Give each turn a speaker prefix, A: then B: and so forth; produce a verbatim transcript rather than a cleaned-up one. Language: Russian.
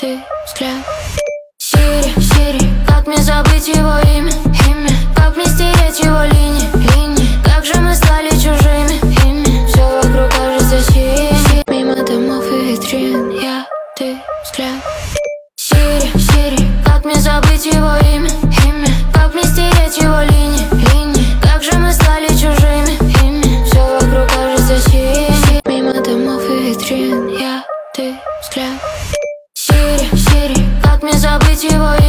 A: ты, взгляд. Сири, Сири, как мне забыть его имя, имя? Как мне стереть его линии, линии? Как же мы стали чужими, ими? Все вокруг кажется синим. Мимо домов и витрин, я, ты, взгляд. Сири, Сири, как мне забыть его имя, имя? Как мне стереть его линии, линии? Как же мы стали чужими, ими? Все вокруг кажется синим. Мимо домов и витрин, я, ты, взгляд. Сири, Сири, как мне забыть его имя?